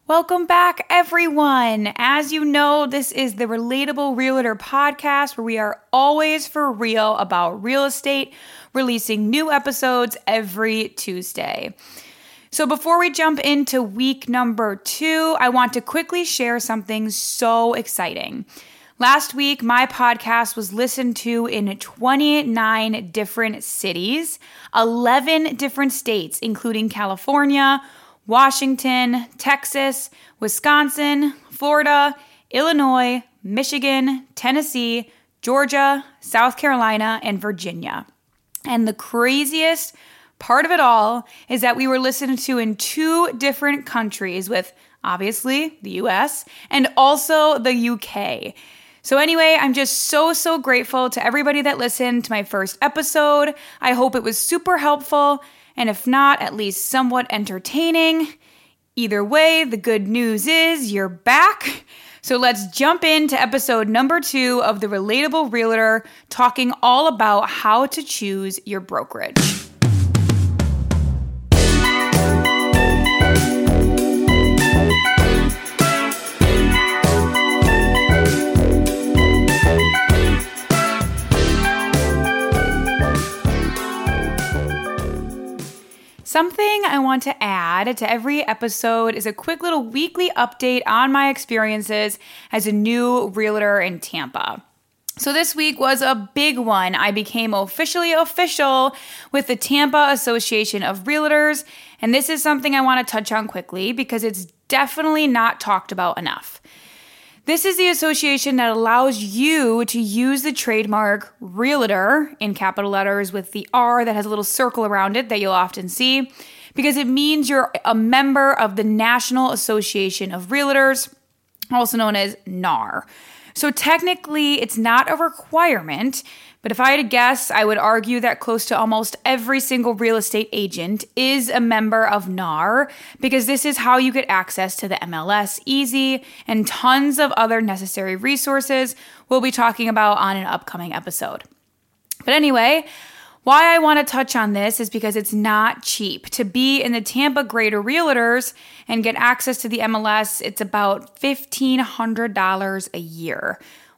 Welcome back, everyone. As you know, this is the Relatable Realtor podcast where we are always for real about real estate, releasing new episodes every Tuesday. So before we jump into week number 2, I want to quickly share something so exciting. Last week, my podcast was listened to in 29 different cities, 11 different states, including California, Washington, Texas, Wisconsin, Florida, Illinois, Michigan, Tennessee, Georgia, South Carolina, and Virginia. And the craziest part of it all is that we were listened to in 2 different countries with, obviously, the US and also the UK. So anyway, I'm just so grateful to everybody that listened to my first episode. I hope it was super helpful. And if not, at least somewhat entertaining. Either way, the good news is you're back. So let's jump into episode number 2 of The Relatable Realtor, talking all about how to choose your brokerage. Something I want to add to every episode is a quick little weekly update on my experiences as a new realtor in Tampa. So this week was a big one. I became officially official with the Tampa Association of Realtors, and this is something I want to touch on quickly because it's definitely not talked about enough. This is the association that allows you to use the trademark realtor in capital letters with the R that has a little circle around it that you'll often see because it means you're a member of the National Association of Realtors, also known as NAR. So technically, it's not a requirement, but if I had to guess, I would argue that close to almost every single real estate agent is a member of NAR because this is how you get access to the MLS Easy and tons of other necessary resources we'll be talking about on an upcoming episode. But anyway, why I want to touch on this is because it's not cheap. To be in the Tampa Greater Realtors and get access to the MLS, it's about $1,500 a year,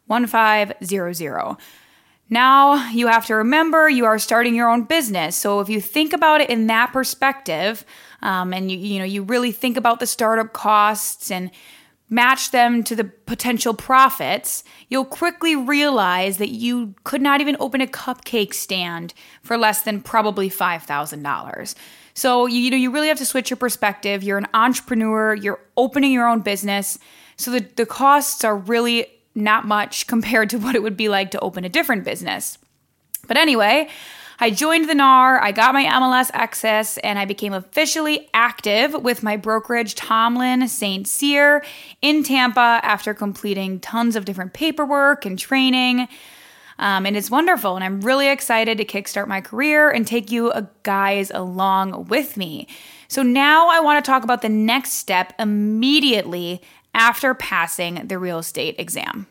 1500. Now, you have to remember you are starting your own business. So if you think about it in that perspective, and you really think about the startup costs and match them to the potential profits, you'll quickly realize that you could not even open a cupcake stand for less than probably $5,000. So you really have to switch your perspective. You're an entrepreneur, you're opening your own business. So the costs are really not much compared to what it would be like to open a different business. But anyway, I joined the NAR, I got my MLS access, and I became officially active with my brokerage, Tomlin St. Cyr, in Tampa after completing tons of different paperwork and training. And it's wonderful, and I'm really excited to kickstart my career and take you guys along with me. So now I want to talk about the next step immediately after passing the real estate exam.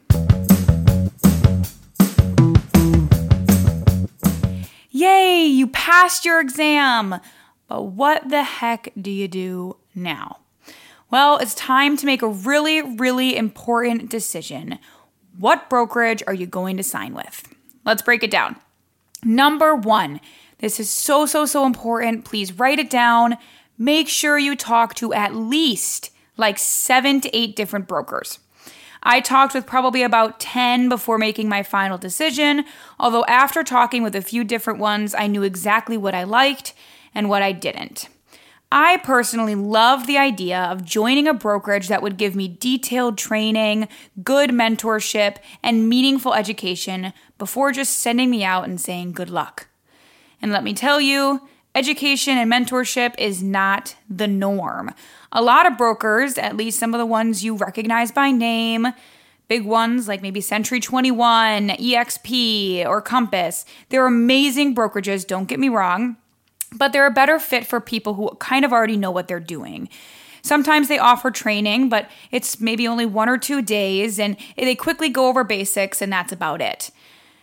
Yay, you passed your exam! But what the heck do you do now? Well, it's time to make a really important decision. What brokerage are you going to sign with? Let's break it down. Number 1, this is so important. Please write it down. Make sure you talk to at least 7 to 8 different brokers. I talked with probably about 10 before making my final decision, although after talking with a few different ones, I knew exactly what I liked and what I didn't. I personally love the idea of joining a brokerage that would give me detailed training, good mentorship, and meaningful education before just sending me out and saying good luck. And let me tell you, education and mentorship is not the norm. A lot of brokers, at least some of the ones you recognize by name, big ones like maybe Century 21, EXP, or Compass, they're amazing brokerages, don't get me wrong, but they're a better fit for people who kind of already know what they're doing. Sometimes they offer training, but it's maybe only 1 or 2 days, and they quickly go over basics, and that's about it.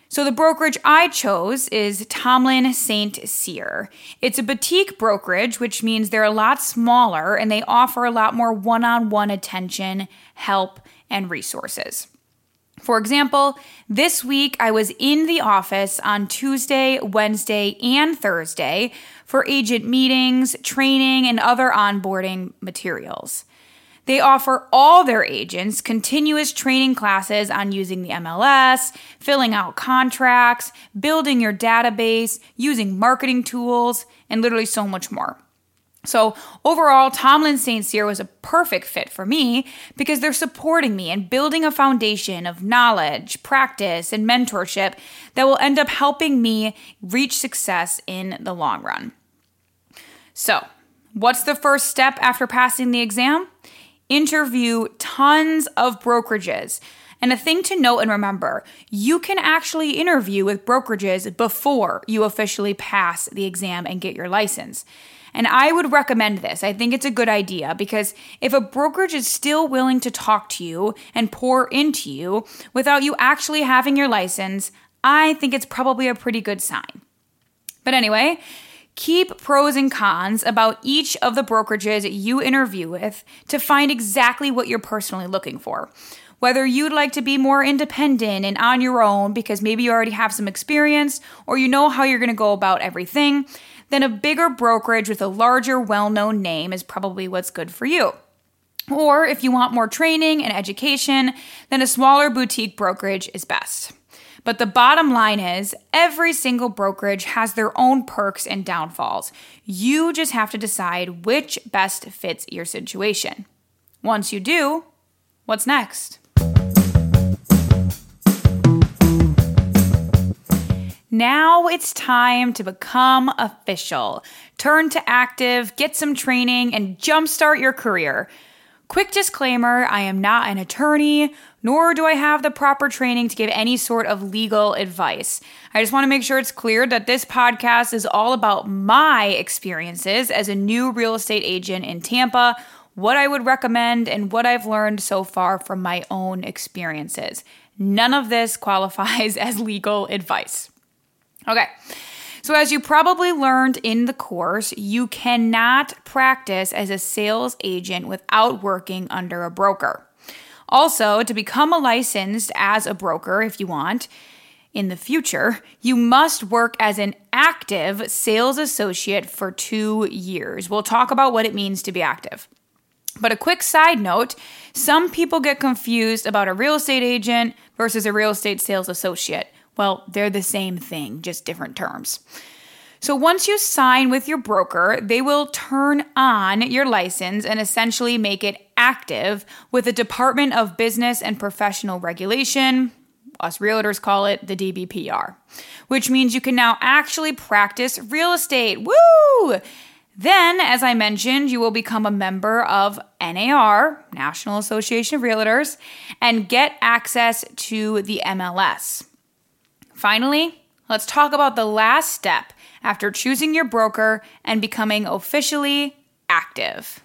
So the brokerage I chose is Tomlin St. Cyr. It's a boutique brokerage, which means they're a lot smaller and they offer a lot more one-on-one attention, help, and resources. For example, this week I was in the office on Tuesday, Wednesday, and Thursday for agent meetings, training, and other onboarding materials. They offer all their agents continuous training classes on using the MLS, filling out contracts, building your database, using marketing tools, and literally so much more. So overall, Tomlin St. Cyr was a perfect fit for me because they're supporting me and building a foundation of knowledge, practice, and mentorship that will end up helping me reach success in the long run. So, what's the first step after passing the exam? Interview tons of brokerages. And a thing to note and remember, you can actually interview with brokerages before you officially pass the exam and get your license. And I would recommend this. I think it's a good idea because if a brokerage is still willing to talk to you and pour into you without you actually having your license, I think it's probably a pretty good sign. But anyway, keep pros and cons about each of the brokerages you interview with to find exactly what you're personally looking for. Whether you'd like to be more independent and on your own because maybe you already have some experience or you know how you're going to go about everything, then a bigger brokerage with a larger, well-known name is probably what's good for you. Or if you want more training and education, then a smaller boutique brokerage is best. But the bottom line is, every single brokerage has their own perks and downfalls. You just have to decide which best fits your situation. Once you do, what's next? Now it's time to become official. Turn to active, get some training, and jumpstart your career. Quick disclaimer, I am not an attorney, nor do I have the proper training to give any sort of legal advice. I just want to make sure it's clear that this podcast is all about my experiences as a new real estate agent in Tampa, what I would recommend, and what I've learned so far from my own experiences. None of this qualifies as legal advice. Okay, so as you probably learned in the course, you cannot practice as a sales agent without working under a broker. Also, to become licensed as a broker, if you want, in the future, you must work as an active sales associate for 2 years. We'll talk about what it means to be active. But a quick side note, some people get confused about a real estate agent versus a real estate sales associate. Well, they're the same thing, just different terms. So once you sign with your broker, they will turn on your license and essentially make it active with the Department of Business and Professional Regulation. Us realtors call it the DBPR, which means you can now actually practice real estate. Woo! Then, as I mentioned, you will become a member of NAR, National Association of Realtors, and get access to the MLS. Finally, let's talk about the last step after choosing your broker and becoming officially active.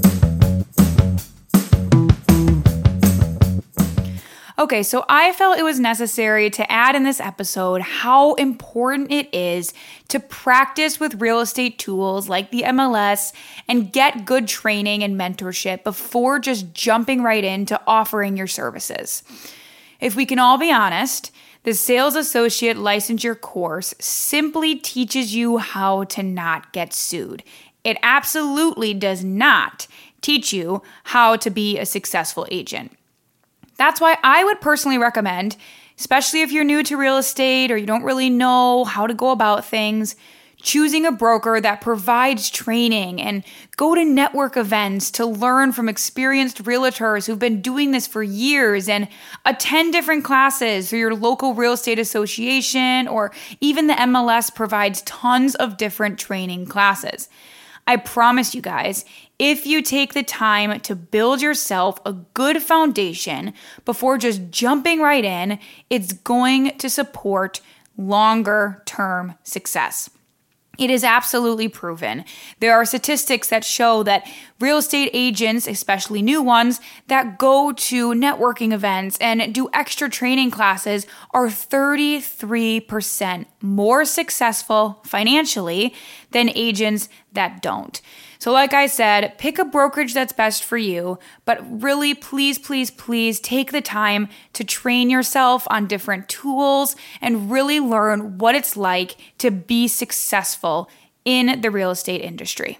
Okay, so I felt it was necessary to add in this episode how important it is to practice with real estate tools like the MLS and get good training and mentorship before just jumping right into offering your services. If we can all be honest, the Sales Associate Licensure course simply teaches you how to not get sued. It absolutely does not teach you how to be a successful agent. That's why I would personally recommend, especially if you're new to real estate or you don't really know how to go about things, choosing a broker that provides training and go to network events to learn from experienced realtors who've been doing this for years and attend different classes through your local real estate association, or even the MLS provides tons of different training classes. I promise you guys, if you take the time to build yourself a good foundation before just jumping right in, it's going to support longer term success. It is absolutely proven. There are statistics that show that real estate agents, especially new ones, that go to networking events and do extra training classes are 33% more successful financially than agents that don't. So like I said, pick a brokerage that's best for you, but really please, please, please take the time to train yourself on different tools and really learn what it's like to be successful in the real estate industry.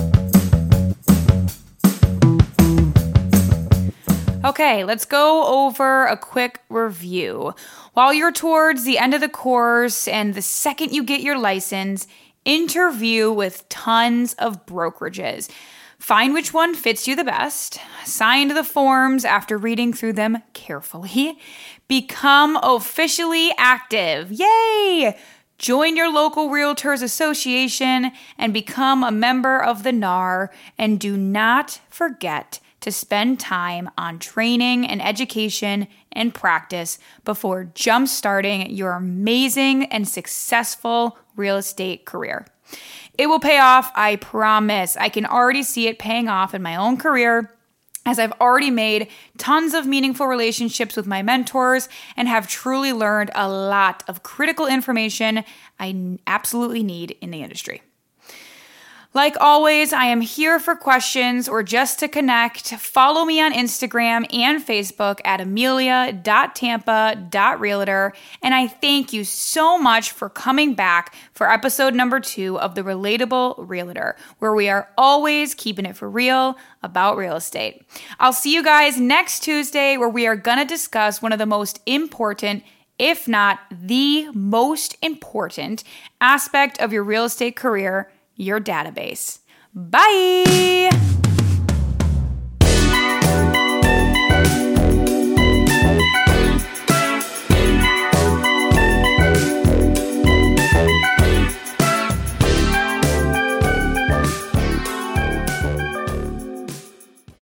Okay, let's go over a quick review. While you're towards the end of the course and the second you get your license, interview with tons of brokerages. Find which one fits you the best. Sign the forms after reading through them carefully. Become officially active. Yay! Join your local Realtors Association and become a member of the NAR. And do not forget to spend time on training and education and practice before jump-starting your amazing and successful real estate career. It will pay off, I promise. I can already see it paying off in my own career, as I've already made tons of meaningful relationships with my mentors and have truly learned a lot of critical information I absolutely need in the industry. Like always, I am here for questions or just to connect. Follow me on Instagram and Facebook at amelia.tampa.realtor. And I thank you so much for coming back for episode number 2 of The Relatable Realtor, where we are always keeping it for real about real estate. I'll see you guys next Tuesday, where we are going to discuss one of the most important, if not the most important aspect of your real estate career, your database. Bye!